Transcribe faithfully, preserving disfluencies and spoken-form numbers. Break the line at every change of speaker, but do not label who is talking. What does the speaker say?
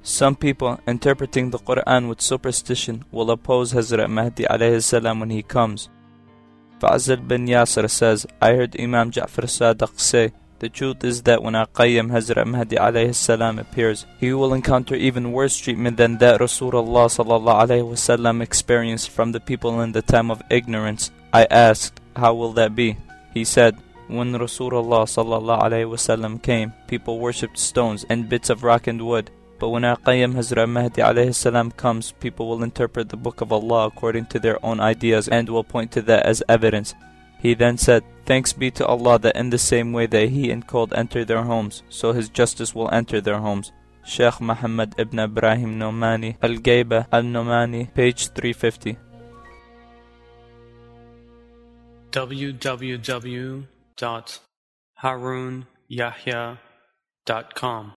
Some people, interpreting the Quran with superstition, will oppose Hazrat Mahdi alayhi salam when he comes. Fazl bin Yasir says, I heard Imam Ja'far Sadiq say, the truth is that when Al-Qayyim Hazrat Mahdi alayhi salam appears, he will encounter even worse treatment than that Rasulullah sallallahu alayhi wasallam experienced from the people in the time of ignorance. I asked, how will that be? He said, when Rasulullah sallallahu alayhi wasallam came, people worshipped stones and bits of rock and wood. But when Al-Qayyim Hazrat Mahdi alayhi salam comes, people will interpret the book of Allah according to their own ideas and will point to that as evidence. He then said, thanks be to Allah that in the same way that He and cold enter their homes, so His justice will enter their homes. Sheikh Muhammad ibn Ibrahim Nomani, Al-Ghaibah Al-Nomani, page three fifty.
w w w dot harun yahya dot com